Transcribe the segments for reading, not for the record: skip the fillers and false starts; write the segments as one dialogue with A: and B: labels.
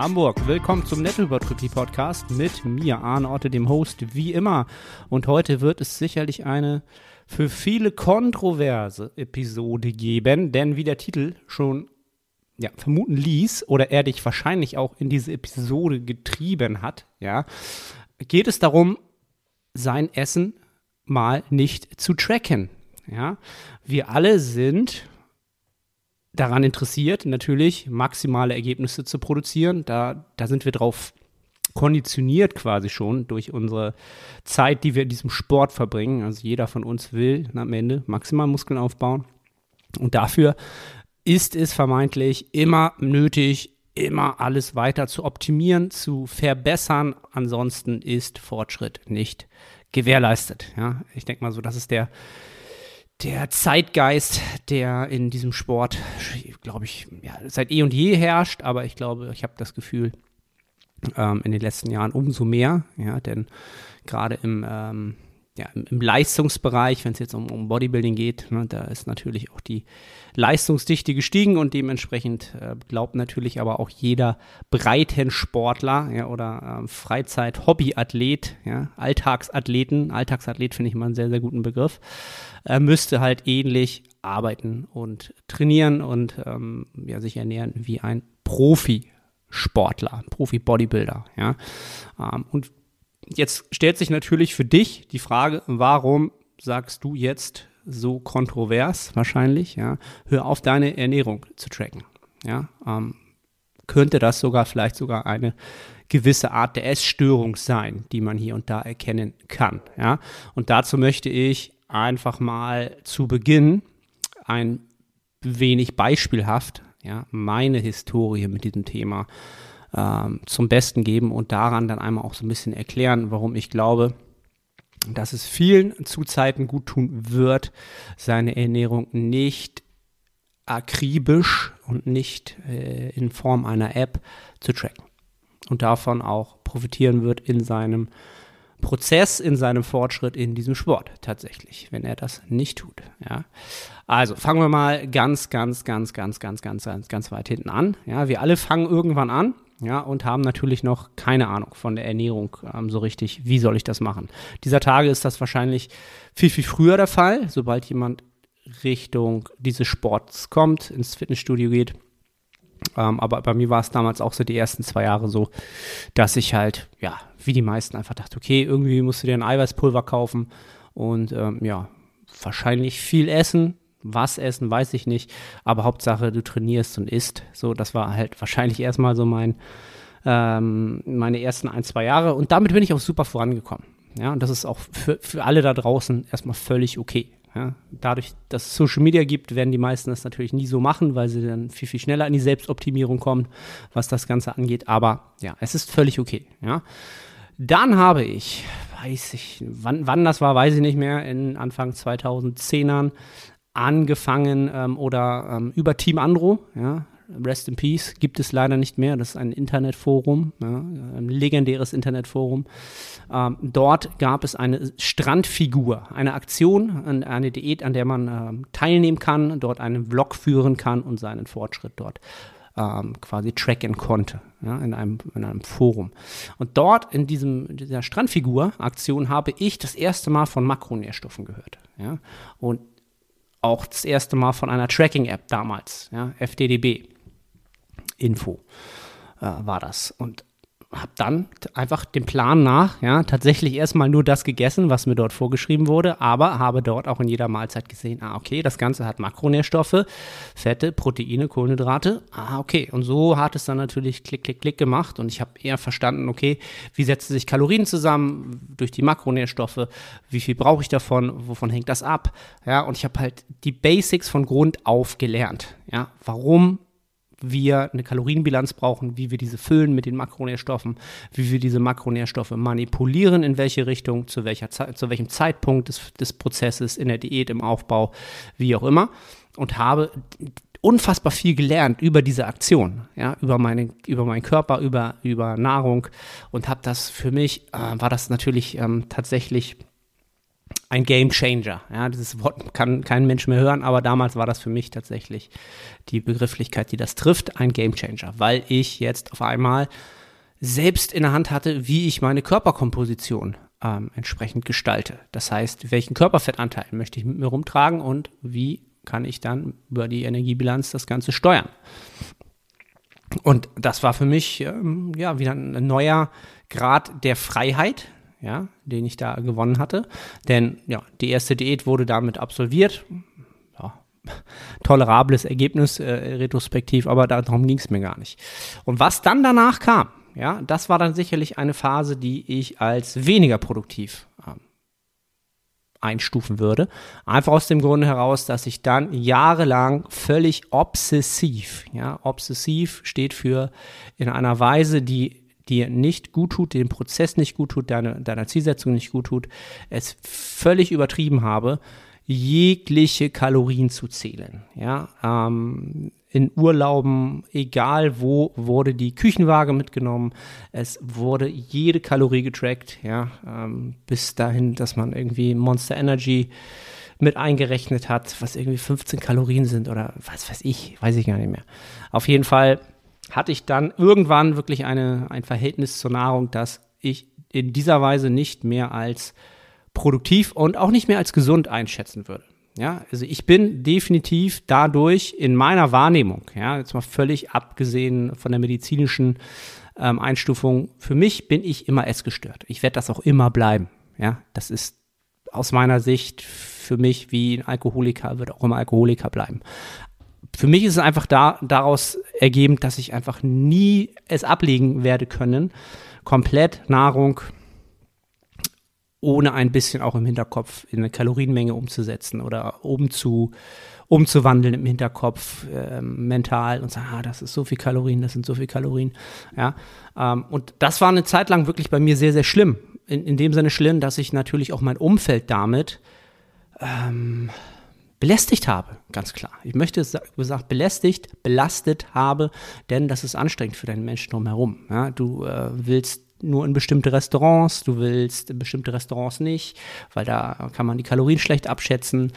A: Hamburg. Willkommen zum Nettohypertrophie-Podcast mit mir, Arne Otte, dem Host, wie immer. Und heute wird es sicherlich eine für viele kontroverse Episode geben, denn wie der Titel schon vermuten ließ oder er dich wahrscheinlich auch in diese Episode getrieben hat, geht es darum, sein Essen mal nicht zu tracken. Ja? Wir alle sind daran interessiert, natürlich maximale Ergebnisse zu produzieren. Da sind wir drauf konditioniert quasi schon durch unsere Zeit, die wir in diesem Sport verbringen. Also jeder von uns will am Ende maximal Muskeln aufbauen. Und dafür ist es vermeintlich immer nötig, immer alles weiter zu optimieren, zu verbessern. Ansonsten ist Fortschritt nicht gewährleistet. Ja? Ich denke mal so, das ist der Zeitgeist, der in diesem Sport, glaube ich, seit eh und je herrscht, aber ich glaube, ich habe das Gefühl, in den letzten Jahren umso mehr, denn gerade im Leistungsbereich, wenn es jetzt um Bodybuilding geht, da ist natürlich auch die Leistungsdichte gestiegen und dementsprechend glaubt natürlich aber auch jeder Breitensportler oder Freizeit-Hobbyathlet, Alltagsathlет finde ich mal einen sehr, sehr guten Begriff, müsste halt ähnlich arbeiten und trainieren und sich ernähren wie ein Profisportler, Profi-Bodybuilder. Und jetzt stellt sich natürlich für dich die Frage, warum sagst du jetzt so kontrovers wahrscheinlich, hör auf, deine Ernährung zu tracken. Könnte das vielleicht sogar eine gewisse Art der Essstörung sein, die man hier und da erkennen kann. Und dazu möchte ich einfach mal zu Beginn ein wenig beispielhaft meine Historie mit diesem Thema zum Besten geben und daran dann einmal auch so ein bisschen erklären, warum ich glaube, dass es vielen zu Zeiten gut tun wird, seine Ernährung nicht akribisch und nicht in Form einer App zu tracken und davon auch profitieren wird in seinem Prozess, in seinem Fortschritt in diesem Sport tatsächlich, wenn er das nicht tut. Also fangen wir mal ganz weit hinten an. Wir alle fangen irgendwann an. Und haben natürlich noch keine Ahnung von der Ernährung so richtig, wie soll ich das machen. Dieser Tage ist das wahrscheinlich viel, viel früher der Fall, sobald jemand Richtung dieses Sports kommt, ins Fitnessstudio geht. Aber bei mir war es damals auch so die ersten 2 Jahre so, dass ich halt, wie die meisten einfach dachte, okay, irgendwie musst du dir ein Eiweißpulver kaufen und wahrscheinlich viel essen. Was essen, weiß ich nicht, aber Hauptsache, du trainierst und isst. So, das war halt wahrscheinlich erstmal so meine ersten 1-2 Jahre und damit bin ich auch super vorangekommen. Und das ist auch für alle da draußen erstmal völlig okay. Dadurch, dass es Social Media gibt, werden die meisten das natürlich nie so machen, weil sie dann viel, viel schneller in die Selbstoptimierung kommen, was das Ganze angeht. Aber es ist völlig okay. Dann habe ich, wann das war, weiß ich nicht mehr, in Anfang 2010ern, angefangen über Team Andro, Rest in Peace, gibt es leider nicht mehr, das ist ein Internetforum, ein legendäres Internetforum. Dort gab es eine Strandfigur, eine Aktion, eine Diät, an der man teilnehmen kann, dort einen Vlog führen kann und seinen Fortschritt dort quasi tracken konnte, in einem Forum. Und dort in dieser Strandfigur-Aktion habe ich das erste Mal von Makronährstoffen gehört. Und auch das erste Mal von einer Tracking-App damals, FDDB-Info war das. Und habe dann einfach dem Plan nach, tatsächlich erstmal nur das gegessen, was mir dort vorgeschrieben wurde, aber habe dort auch in jeder Mahlzeit gesehen, okay, das Ganze hat Makronährstoffe, Fette, Proteine, Kohlenhydrate, okay. Und so hat es dann natürlich klick, klick, klick gemacht und ich habe eher verstanden, okay, wie setzen sich Kalorien zusammen durch die Makronährstoffe, wie viel brauche ich davon, wovon hängt das ab, und ich habe halt die Basics von Grund auf gelernt, warum wir eine Kalorienbilanz brauchen, wie wir diese füllen mit den Makronährstoffen, wie wir diese Makronährstoffe manipulieren, in welche Richtung, zu welchem Zeitpunkt des Prozesses, in der Diät, im Aufbau, wie auch immer. Und habe unfassbar viel gelernt über diese Aktion, über meinen Körper, über Nahrung und habe das für mich, war das natürlich tatsächlich ein Game Changer. Ja, dieses Wort kann kein Mensch mehr hören, aber damals war das für mich tatsächlich die Begrifflichkeit, die das trifft, ein Game Changer, weil ich jetzt auf einmal selbst in der Hand hatte, wie ich meine Körperkomposition entsprechend gestalte. Das heißt, welchen Körperfettanteil möchte ich mit mir rumtragen und wie kann ich dann über die Energiebilanz das Ganze steuern. Und das war für mich wieder ein neuer Grad der Freiheit, ja, den ich da gewonnen hatte. Denn ja, die erste Diät wurde damit absolviert. Ja, tolerables Ergebnis retrospektiv, aber darum ging es mir gar nicht. Und was dann danach kam, ja, das war dann sicherlich eine Phase, die ich als weniger produktiv einstufen würde. Einfach aus dem Grunde heraus, dass ich dann jahrelang völlig obsessiv steht für in einer Weise, die dir nicht gut tut, dem Prozess nicht gut tut, deiner Zielsetzung nicht gut tut, es völlig übertrieben habe, jegliche Kalorien zu zählen. Ja, in Urlauben, egal wo, wurde die Küchenwaage mitgenommen. Es wurde jede Kalorie getrackt, ja, bis dahin, dass man irgendwie Monster Energy mit eingerechnet hat, was irgendwie 15 Kalorien sind oder was weiß ich gar nicht mehr. Auf jeden Fall hatte ich dann irgendwann wirklich ein Verhältnis zur Nahrung, das ich in dieser Weise nicht mehr als produktiv und auch nicht mehr als gesund einschätzen würde. Ja, also ich bin definitiv dadurch in meiner Wahrnehmung, ja, jetzt mal völlig abgesehen von der medizinischen Einstufung, für mich bin ich immer essgestört. Ich werde das auch immer bleiben. Ja, das ist aus meiner Sicht für mich wie ein Alkoholiker, wird auch immer Alkoholiker bleiben. Für mich ist es einfach daraus ergeben, dass ich einfach nie es ablegen werde können, komplett Nahrung ohne ein bisschen auch im Hinterkopf in eine Kalorienmenge umzusetzen oder umzuwandeln im Hinterkopf mental und sagen, das ist so viel Kalorien, das sind so viel Kalorien. Ja, und das war eine Zeit lang wirklich bei mir sehr, sehr schlimm. In dem Sinne schlimm, dass ich natürlich auch mein Umfeld damit belästigt habe, ganz klar. Ich möchte gesagt belastet habe, denn das ist anstrengend für deinen Menschen drumherum. Ja, du willst nur in bestimmte Restaurants, du willst in bestimmte Restaurants nicht, weil da kann man die Kalorien schlecht abschätzen.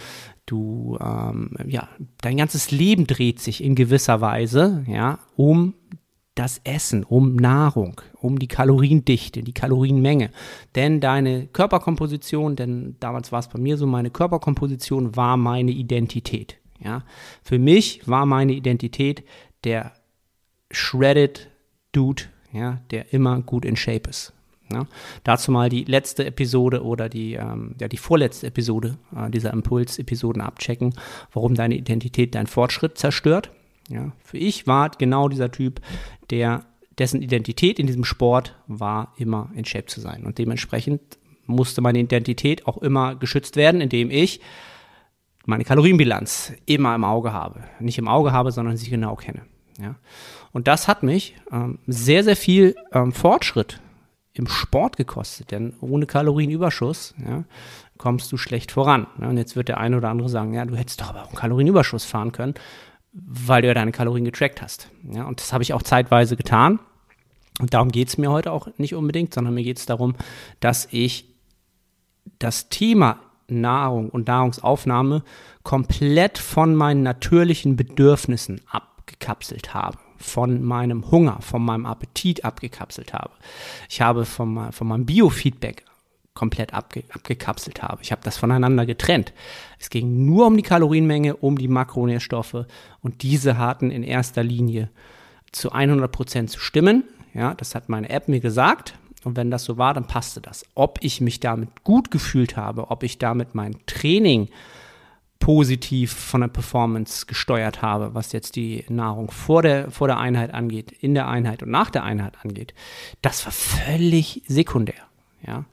A: Dein ganzes Leben dreht sich in gewisser Weise, ja, um das Essen, um Nahrung, um die Kaloriendichte, die Kalorienmenge. Denn deine Körperkomposition, denn damals war es bei mir so, meine Körperkomposition war meine Identität. Ja. Für mich war meine Identität der shredded Dude, ja, der immer gut in Shape ist. Ja. Dazu mal die letzte Episode oder die vorletzte Episode dieser Impuls-Episoden abchecken, warum deine Identität deinen Fortschritt zerstört. Ja. Für ich war genau dieser Typ, dessen Identität in diesem Sport war, immer in Shape zu sein. Und dementsprechend musste meine Identität auch immer geschützt werden, indem ich meine Kalorienbilanz immer im Auge habe. Nicht im Auge habe, sondern sie genau kenne. Ja. Und das hat mich sehr, sehr viel Fortschritt im Sport gekostet, denn ohne Kalorienüberschuss kommst du schlecht voran. Ja. Und jetzt wird der eine oder andere sagen, ja, du hättest doch aber auch einen Kalorienüberschuss fahren können, weil du ja deine Kalorien getrackt hast. Ja. Und das habe ich auch zeitweise getan. Und darum geht es mir heute auch nicht unbedingt, sondern mir geht es darum, dass ich das Thema Nahrung und Nahrungsaufnahme komplett von meinen natürlichen Bedürfnissen abgekapselt habe, von meinem Hunger, von meinem Appetit abgekapselt habe. Ich habe von meinem Biofeedback komplett abgekapselt habe. Ich habe das voneinander getrennt. Es ging nur um die Kalorienmenge, um die Makronährstoffe und diese hatten in erster Linie zu 100% zu stimmen. Ja, das hat meine App mir gesagt. Und wenn das so war, dann passte das. Ob ich mich damit gut gefühlt habe, ob ich damit mein Training positiv von der Performance gesteuert habe, was jetzt die Nahrung vor der Einheit angeht, in der Einheit und nach der Einheit angeht, das war völlig sekundär. Ja?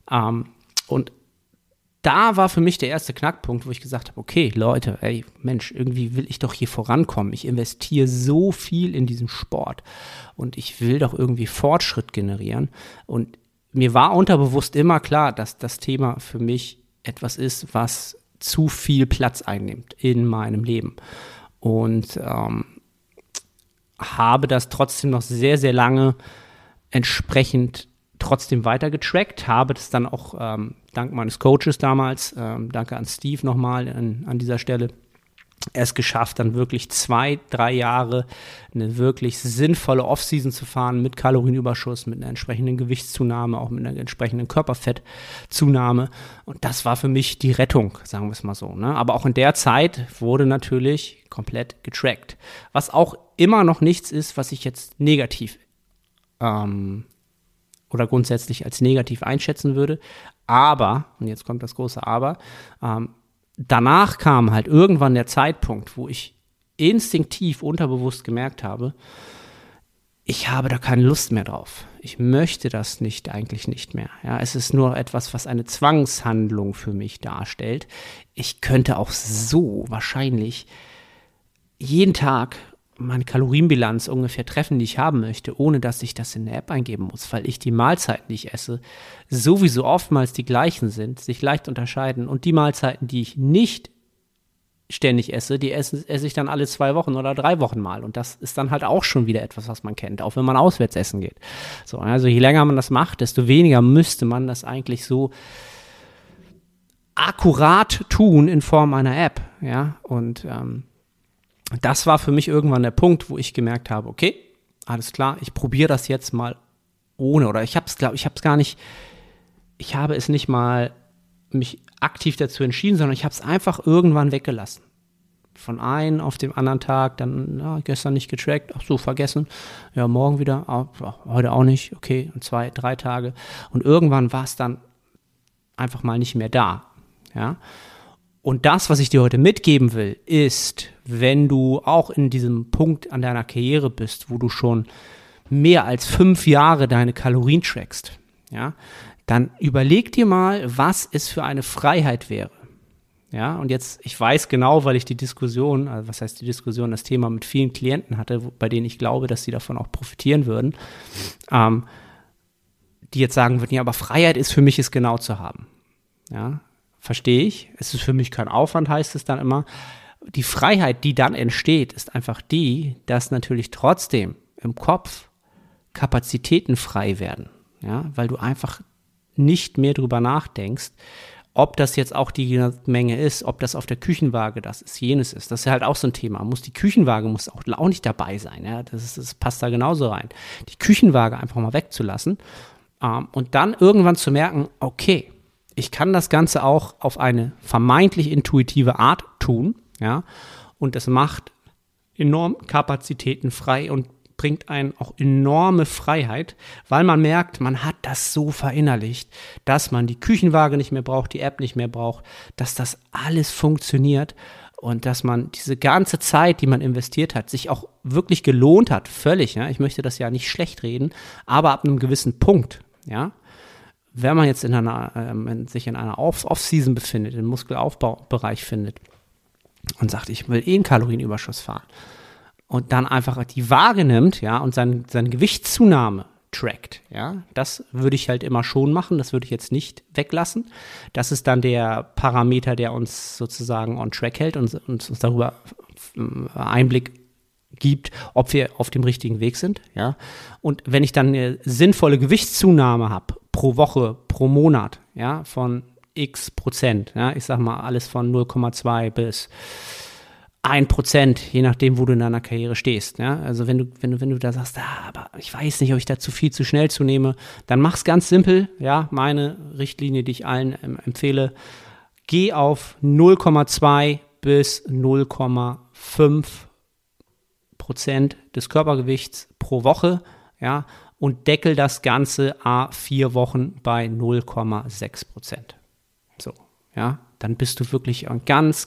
A: Und da war für mich der erste Knackpunkt, wo ich gesagt habe, okay, Leute, ey, Mensch, irgendwie will ich doch hier vorankommen. Ich investiere so viel in diesen Sport und ich will doch irgendwie Fortschritt generieren. Und mir war unterbewusst immer klar, dass das Thema für mich etwas ist, was zu viel Platz einnimmt in meinem Leben. Und habe das trotzdem noch sehr, sehr lange entsprechend trotzdem weiter getrackt, habe das dann auch dank meines Coaches damals, danke an Steve nochmal an dieser Stelle, es geschafft, dann wirklich 2-3 Jahre eine wirklich sinnvolle Offseason zu fahren mit Kalorienüberschuss, mit einer entsprechenden Gewichtszunahme, auch mit einer entsprechenden Körperfettzunahme. Und das war für mich die Rettung, sagen wir es mal so. Ne? Aber auch in der Zeit wurde natürlich komplett getrackt. Was auch immer noch nichts ist, was ich jetzt negativ oder grundsätzlich als negativ einschätzen würde. Aber, und jetzt kommt das große Aber, danach kam halt irgendwann der Zeitpunkt, wo ich instinktiv, unterbewusst gemerkt habe, ich habe da keine Lust mehr drauf. Ich möchte das eigentlich nicht mehr. Ja, es ist nur etwas, was eine Zwangshandlung für mich darstellt. Ich könnte auch so wahrscheinlich jeden Tag meine Kalorienbilanz ungefähr treffen, die ich haben möchte, ohne dass ich das in der App eingeben muss, weil ich die Mahlzeiten, die ich esse, sowieso oftmals die gleichen sind, sich leicht unterscheiden und die Mahlzeiten, die ich nicht ständig esse, die esse ich dann alle 2 Wochen oder 3 Wochen mal und das ist dann halt auch schon wieder etwas, was man kennt, auch wenn man auswärts essen geht. So, also je länger man das macht, desto weniger müsste man das eigentlich so akkurat tun in Form einer App, ja, und das war für mich irgendwann der Punkt, wo ich gemerkt habe, okay, alles klar, ich probiere das jetzt mal ohne. Oder ich habe es nicht mal mich aktiv dazu entschieden, sondern ich habe es einfach irgendwann weggelassen. Von einem auf den anderen Tag, dann gestern nicht getrackt, ach so, vergessen, ja, morgen wieder, heute auch nicht, okay, und 2-3 Tage. Und irgendwann war es dann einfach mal nicht mehr da, ja. Und das, was ich dir heute mitgeben will, ist, wenn du auch in diesem Punkt an deiner Karriere bist, wo du schon mehr als 5 Jahre deine Kalorien trackst, ja, dann überleg dir mal, was es für eine Freiheit wäre. Ja, und jetzt, ich weiß genau, weil ich die Diskussion, also was heißt die Diskussion, das Thema mit vielen Klienten hatte, bei denen ich glaube, dass sie davon auch profitieren würden, die jetzt sagen würden, ja, aber Freiheit ist für mich, es genau zu haben. Ja, verstehe ich. Es ist für mich kein Aufwand, heißt es dann immer. Die Freiheit, die dann entsteht, ist einfach die, dass natürlich trotzdem im Kopf Kapazitäten frei werden. Ja, weil du einfach nicht mehr drüber nachdenkst, ob das jetzt auch die Menge ist, ob das auf der Küchenwaage das ist, jenes ist. Das ist halt auch so ein Thema. Die Küchenwaage muss auch nicht dabei sein. Ja? Das passt da genauso rein. Die Küchenwaage einfach mal wegzulassen und dann irgendwann zu merken, okay, ich kann das Ganze auch auf eine vermeintlich intuitive Art tun, ja, und es macht enorm Kapazitäten frei und bringt einen auch enorme Freiheit, weil man merkt, man hat das so verinnerlicht, dass man die Küchenwaage nicht mehr braucht, die App nicht mehr braucht, dass das alles funktioniert und dass man diese ganze Zeit, die man investiert hat, sich auch wirklich gelohnt hat, völlig, ja, ich möchte das ja nicht schlecht reden, aber ab einem gewissen Punkt, ja, wenn man jetzt sich in einer Off-Season befindet, im Muskelaufbaubereich findet und sagt, ich will einen Kalorienüberschuss fahren und dann einfach die Waage nimmt, ja, und seine Gewichtszunahme trackt, ja, das würde ich halt immer schon machen, das würde ich jetzt nicht weglassen. Das ist dann der Parameter, der uns sozusagen on track hält und uns darüber Einblick gibt, ob wir auf dem richtigen Weg sind, ja. Und wenn ich dann eine sinnvolle Gewichtszunahme habe, pro Woche, pro Monat, ja, von x%, ja, ich sag mal alles von 0,2 bis 1%, je nachdem, wo du in deiner Karriere stehst, ja, also wenn du da sagst, aber ich weiß nicht, ob ich da zu viel zu schnell zunehme, dann mach's ganz simpel, ja, meine Richtlinie, die ich allen empfehle, geh auf 0,2 bis 0,5% des Körpergewichts pro Woche, ja, und deckel das Ganze 4 Wochen bei 0,6%. So, ja, dann bist du wirklich ganz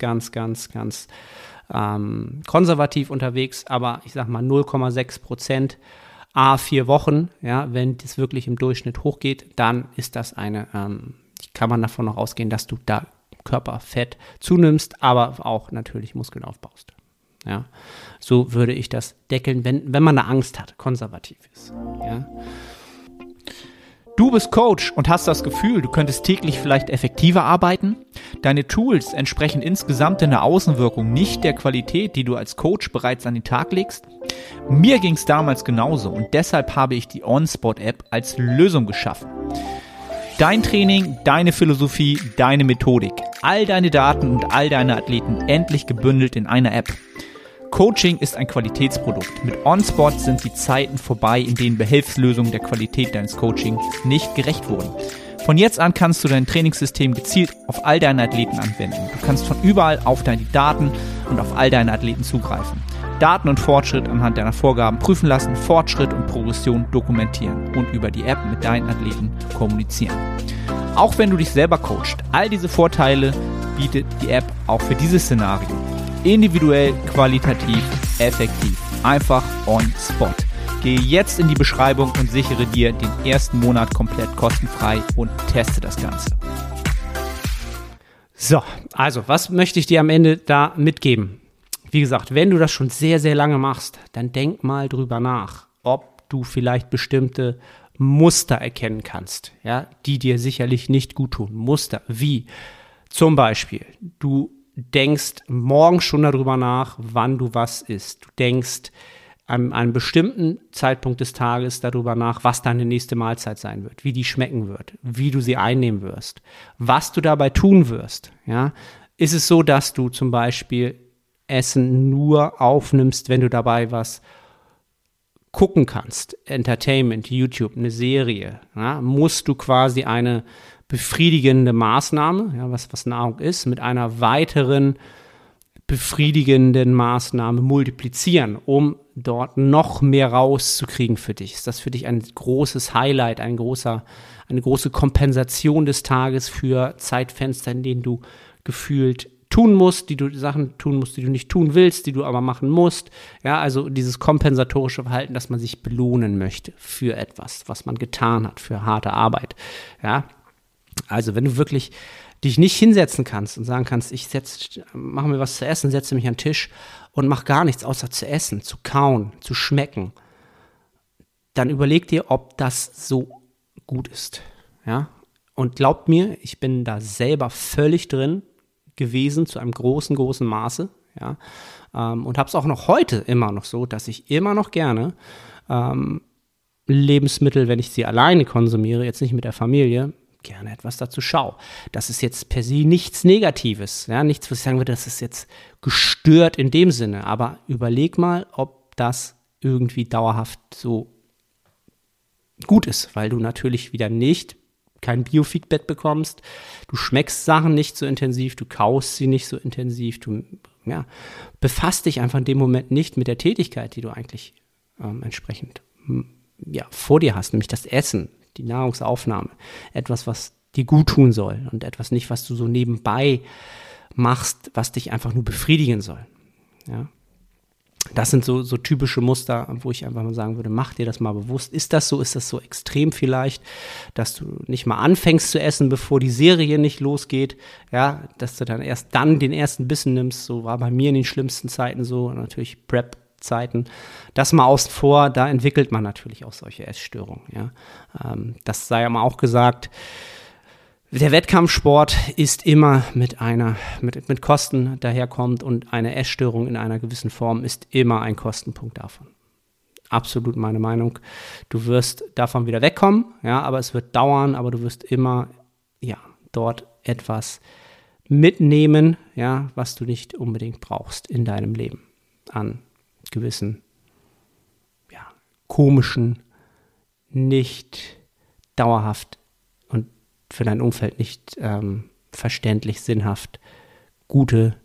A: konservativ unterwegs, aber ich sag mal 0,6% 4 Wochen, ja, wenn das wirklich im Durchschnitt hochgeht, dann ist das kann man davon noch ausgehen, dass du da Körperfett zunimmst, aber auch natürlich Muskeln aufbaust. Ja, so würde ich das deckeln, wenn man da Angst hat, konservativ ist. Ja.
B: Du bist Coach und hast das Gefühl, du könntest täglich vielleicht effektiver arbeiten? Deine Tools entsprechen insgesamt in der Außenwirkung nicht der Qualität, die du als Coach bereits an den Tag legst? Mir ging es damals genauso und deshalb habe ich die OnSpot-App als Lösung geschaffen. Dein Training, deine Philosophie, deine Methodik, all deine Daten und all deine Athleten endlich gebündelt in einer App. Coaching ist ein Qualitätsprodukt. Mit OnSpot sind die Zeiten vorbei, in denen Behelfslösungen der Qualität deines Coachings nicht gerecht wurden. Von jetzt an kannst du dein Trainingssystem gezielt auf all deine Athleten anwenden. Du kannst von überall auf deine Daten und auf all deine Athleten zugreifen. Daten und Fortschritt anhand deiner Vorgaben prüfen lassen, Fortschritt und Progression dokumentieren und über die App mit deinen Athleten kommunizieren. Auch wenn du dich selber coachst, all diese Vorteile bietet die App auch für dieses Szenario. Individuell, qualitativ, effektiv. Einfach on spot. Gehe jetzt in die Beschreibung und sichere dir den ersten Monat komplett kostenfrei und teste das Ganze.
A: So, also, was möchte ich dir am Ende da mitgeben? Wie gesagt, wenn du das schon sehr, sehr lange machst, dann denk mal drüber nach, ob du vielleicht bestimmte Muster erkennen kannst, ja, die dir sicherlich nicht gut tun. Muster wie zum Beispiel, du denkst morgen schon darüber nach, wann du was isst. Du denkst an einem bestimmten Zeitpunkt des Tages darüber nach, was deine nächste Mahlzeit sein wird, wie die schmecken wird, wie du sie einnehmen wirst, was du dabei tun wirst. Ja? Ist es so, dass du zum Beispiel Essen nur aufnimmst, wenn du dabei was gucken kannst? Entertainment, YouTube, eine Serie. Ja? Musst du quasi eine befriedigende Maßnahme, ja, was Nahrung ist, mit einer weiteren befriedigenden Maßnahme multiplizieren, um dort noch mehr rauszukriegen für dich? Ist das für dich ein großes Highlight, eine große Kompensation des Tages für Zeitfenster, in denen du gefühlt Sachen tun musst, die du nicht tun willst, die du aber machen musst? Ja, also dieses kompensatorische Verhalten, dass man sich belohnen möchte für etwas, was man getan hat, für harte Arbeit. Ja, also wenn du wirklich dich nicht hinsetzen kannst und sagen kannst, mache mir was zu essen, setze mich an den Tisch und mach gar nichts außer zu essen, zu kauen, zu schmecken, dann überleg dir, ob das so gut ist. Ja? Und glaubt mir, ich bin da selber völlig drin gewesen, zu einem großen, großen Maße. Ja? Und habe es auch noch heute immer noch so, dass ich immer noch gerne Lebensmittel, wenn ich sie alleine konsumiere, jetzt nicht mit der Familie, gerne etwas dazu schaue. Das ist jetzt per se nichts Negatives, ja, nichts, was ich sagen würde, das ist jetzt gestört in dem Sinne, aber überleg mal, ob das irgendwie dauerhaft so gut ist, weil du natürlich wieder kein Biofeedback bekommst, du schmeckst Sachen nicht so intensiv, du kaust sie nicht so intensiv, du befasst dich einfach in dem Moment nicht mit der Tätigkeit, die du eigentlich entsprechend vor dir hast, nämlich das Essen, die Nahrungsaufnahme, etwas, was dir gut tun soll und etwas nicht, was du so nebenbei machst, was dich einfach nur befriedigen soll. Ja? Das sind so typische Muster, wo ich einfach mal sagen würde, mach dir das mal bewusst. Ist das so extrem vielleicht, dass du nicht mal anfängst zu essen, bevor die Serie nicht losgeht, ja, dass du dann erst dann den ersten Bissen nimmst, so war bei mir in den schlimmsten Zeiten so, natürlich Prep-Zeiten, das mal außen vor, da entwickelt man natürlich auch solche Essstörungen, ja. Das sei ja mal auch gesagt, der Wettkampfsport ist immer mit Kosten daherkommt und eine Essstörung in einer gewissen Form ist immer ein Kostenpunkt davon. Absolut meine Meinung. Du wirst davon wieder wegkommen, ja, aber es wird dauern, aber du wirst immer, dort etwas mitnehmen, ja, was du nicht unbedingt brauchst in deinem Leben an gewissen, komischen, nicht dauerhaft und für dein Umfeld nicht verständlich, sinnhaft gute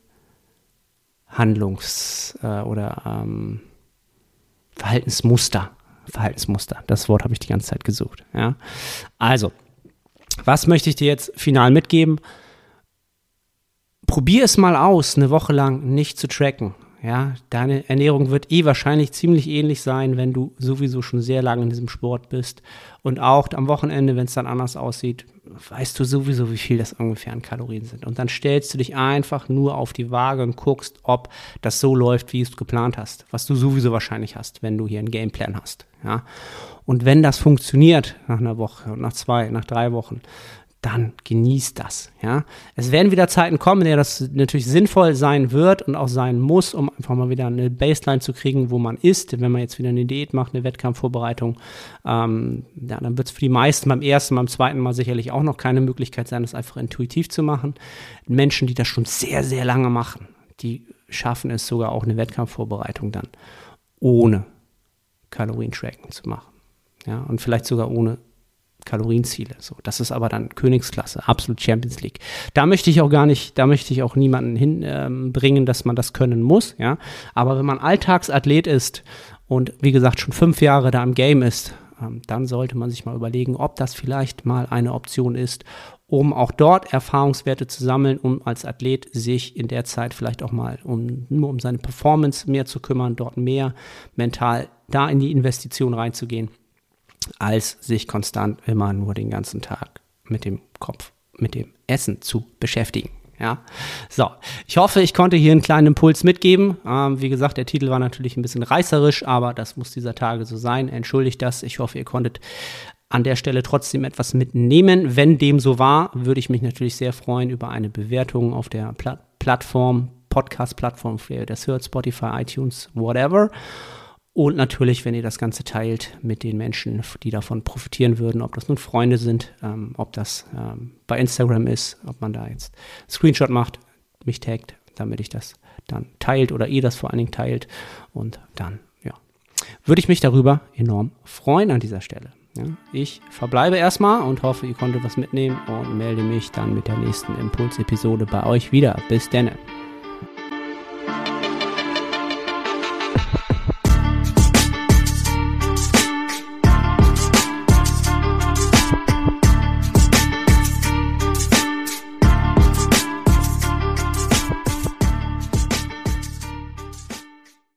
A: Verhaltensmuster. Das Wort habe ich die ganze Zeit gesucht. Ja? Also, was möchte ich dir jetzt final mitgeben? Probier es mal aus, eine Woche lang nicht zu tracken. Ja, deine Ernährung wird wahrscheinlich ziemlich ähnlich sein, wenn du sowieso schon sehr lange in diesem Sport bist. Und auch am Wochenende, wenn es dann anders aussieht, weißt du sowieso, wie viel das ungefähr an Kalorien sind. Und dann stellst du dich einfach nur auf die Waage und guckst, ob das so läuft, wie du es geplant hast, was du sowieso wahrscheinlich hast, wenn du hier einen Gameplan hast. Ja? Und wenn das funktioniert nach einer Woche, nach 2, nach 3 Wochen, dann genießt das. Ja? Es werden wieder Zeiten kommen, in denen das natürlich sinnvoll sein wird und auch sein muss, um einfach mal wieder eine Baseline zu kriegen, wo man ist. Wenn man jetzt wieder eine Diät macht, eine Wettkampfvorbereitung, dann wird es für die meisten beim ersten, beim zweiten Mal sicherlich auch noch keine Möglichkeit sein, das einfach intuitiv zu machen. Menschen, die das schon sehr, sehr lange machen, die schaffen es sogar auch eine Wettkampfvorbereitung dann ohne Kalorien-Tracken zu machen. Ja? Und vielleicht sogar ohne Kalorienziele. So, das ist aber dann Königsklasse, absolut Champions League. Da möchte ich auch niemanden hinbringen, dass man das können muss, ja. Aber wenn man Alltagsathlet ist und wie gesagt schon 5 Jahre da im Game ist, dann sollte man sich mal überlegen, ob das vielleicht mal eine Option ist, um auch dort Erfahrungswerte zu sammeln, um als Athlet sich in der Zeit vielleicht auch mal nur um seine Performance mehr zu kümmern, dort mehr mental da in die Investition reinzugehen, als sich konstant immer nur den ganzen Tag mit dem Kopf, mit dem Essen zu beschäftigen. Ja, so. Ich hoffe, ich konnte hier einen kleinen Impuls mitgeben. Wie gesagt, der Titel war natürlich ein bisschen reißerisch, aber das muss dieser Tage so sein. Entschuldigt das. Ich hoffe, ihr konntet an der Stelle trotzdem etwas mitnehmen. Wenn dem so war, würde ich mich natürlich sehr freuen über eine Bewertung auf der Podcast-Plattform, für ihr das hört, Spotify, iTunes, whatever. Und natürlich, wenn ihr das Ganze teilt mit den Menschen, die davon profitieren würden, ob das nun Freunde sind, ob das bei Instagram ist, ob man da jetzt einen Screenshot macht, mich taggt, damit ich das dann teilt oder ihr das vor allen Dingen teilt. Und dann, ja, würde ich mich darüber enorm freuen an dieser Stelle. Ja, ich verbleibe erstmal und hoffe, ihr konntet was mitnehmen und melde mich dann mit der nächsten Impulsepisode bei euch wieder. Bis dann.